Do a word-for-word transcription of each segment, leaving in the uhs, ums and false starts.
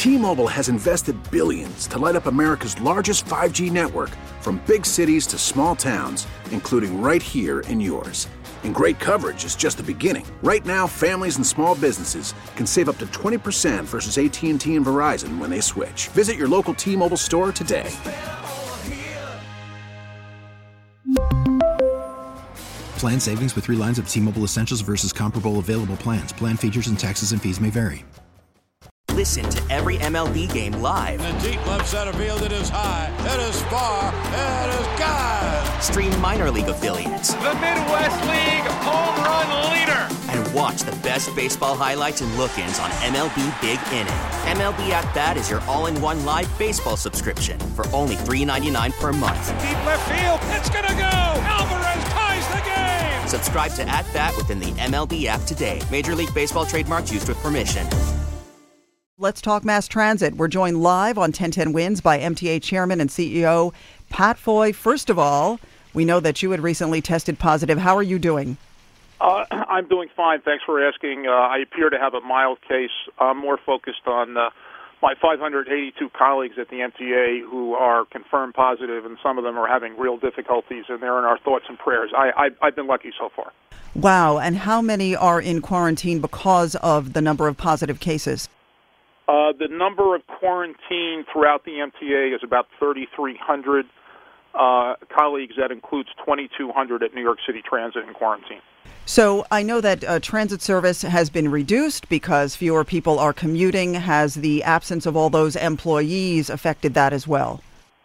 T-Mobile has invested billions to light up America's largest five G network, from big cities to small towns, including right here in yours. And great coverage is just the beginning. Right now, families and small businesses can save up to twenty percent versus A T and T and Verizon when they switch. Visit your local T-Mobile store today. Plan savings with three lines of T-Mobile Essentials versus comparable available plans. Plan features and taxes and fees may vary. Listen to every M L B game live. In the deep left center field, it is high, it is far, it is gone. Stream minor league affiliates. The Midwest League home run leader. And watch the best baseball highlights and look-ins on M L B Big Inning. M L B At Bat is your all-in-one live baseball subscription for only three dollars and ninety-nine cents per month. Deep left field, it's gonna go. Alvarez ties the game. Subscribe to At Bat within the M L B app today. Major League Baseball trademarks used with permission. Let's talk mass transit. We're joined live on ten ten Wins by M T A Chairman and C E O Pat Foy. First of all, we know that you had recently tested positive. How are you doing? Uh, I'm doing fine. Thanks for asking. Uh, I appear to have a mild case. I'm more focused on uh, my five hundred eighty-two colleagues at the M T A who are confirmed positive, and some of them are having real difficulties, and they're in our thoughts and prayers. I, I, I've been lucky so far. Wow. And how many are in quarantine because of the number of positive cases? Uh, the number of quarantine throughout the M T A is about thirty-three hundred uh, colleagues. That includes twenty-two hundred at New York City Transit in quarantine. So I know that uh, transit service has been reduced because fewer people are commuting. Has the absence of all those employees affected that as well?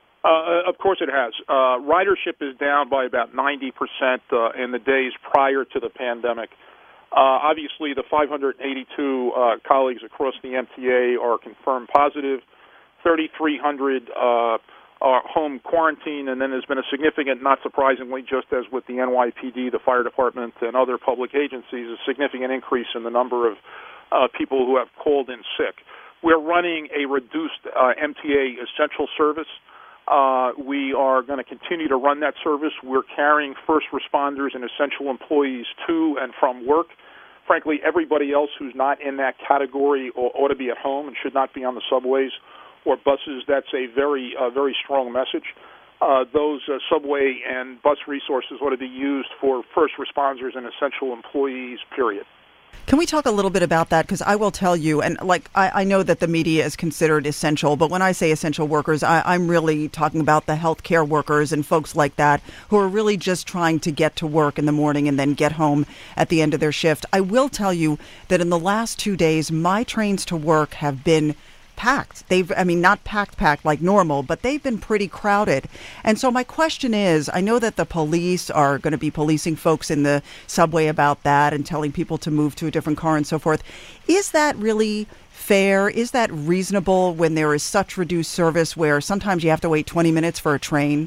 Uh, of course it has. Uh, ridership is down by about ninety percent uh, in the days prior to the pandemic. Uh, obviously, the five hundred eighty-two uh, colleagues across the M T A are confirmed positive. thirty-three hundred uh, are home quarantine, and then there's been a significant, not surprisingly, just as with the N Y P D, the fire department, and other public agencies, a significant increase in the number of uh, people who have called in sick. We're running a reduced uh, M T A essential service. Uh, we are going to continue to run that service. We're carrying first responders and essential employees to and from work. Frankly, everybody else who's not in that category ought to be at home and should not be on the subways or buses. That's a very, uh, very strong message. Uh, those uh, subway and bus resources ought to be used for first responders and essential employees, period. Can we talk a little bit about that? Because I will tell you, and like I, I know that the media is considered essential, but when I say essential workers, I, I'm really talking about the healthcare workers and folks like that who are really just trying to get to work in the morning and then get home at the end of their shift. I will tell you that in the last two days, my trains to work have been packed. They've, I mean, not packed, packed like normal, but they've been pretty crowded. And so my question is, I know that the police are going to be policing folks in the subway about that and telling people to move to a different car and so forth. Is that really fair? Is that reasonable when there is such reduced service where sometimes you have to wait twenty minutes for a train?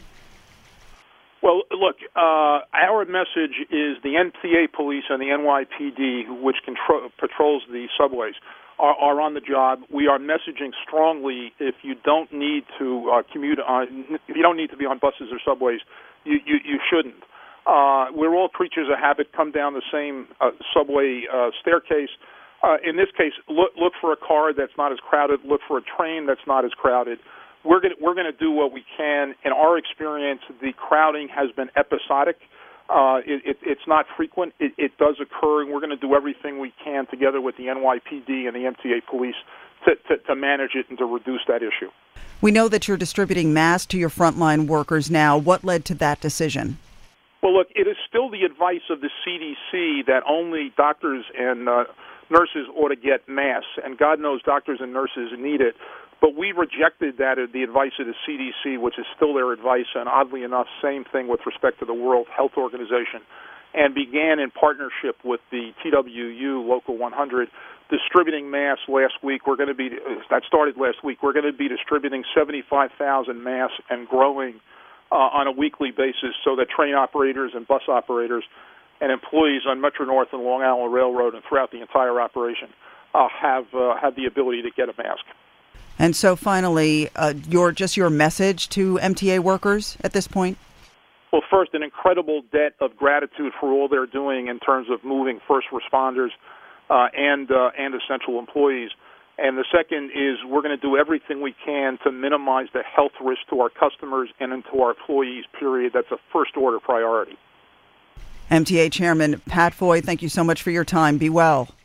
Well, look, uh, our message is the M T A police and the N Y P D, which control, patrols the subways, Are, are on the job. We are messaging strongly. If you don't need to uh, commute on, if you don't need to be on buses or subways, you you, you shouldn't. Uh, we're all creatures of habit. Come down the same uh, subway uh, staircase. Uh, in this case, look look for a car that's not as crowded. Look for a train that's not as crowded. We're going we're going to do what we can. In our experience, the crowding has been episodic. Uh, it, it, it's not frequent. It, it does occur, and we're going to do everything we can together with the N Y P D and the M T A police to, to, to manage it and to reduce that issue. We know that you're distributing masks to your frontline workers now. What led to that decision? Well, look, it is still the advice of the C D C that only doctors and uh, nurses ought to get masks, and God knows doctors and nurses need it. But we rejected that, the advice of the C D C, which is still their advice, and oddly enough, same thing with respect to the World Health Organization, and began in partnership with the T W U Local one hundred, distributing masks last week. We're going to be, that started last week, we're going to be distributing seventy-five thousand masks and growing uh, on a weekly basis so that train operators and bus operators and employees on Metro North and Long Island Railroad and throughout the entire operation uh, have uh, have the ability to get a mask. And so finally, uh, your just your message to M T A workers at this point? Well, first, an incredible debt of gratitude for all they're doing in terms of moving first responders uh, and uh, and essential employees. And the second is we're going to do everything we can to minimize the health risk to our customers and to our employees, period. That's a first-order priority. M T A Chairman Pat Foy, thank you so much for your time. Be well.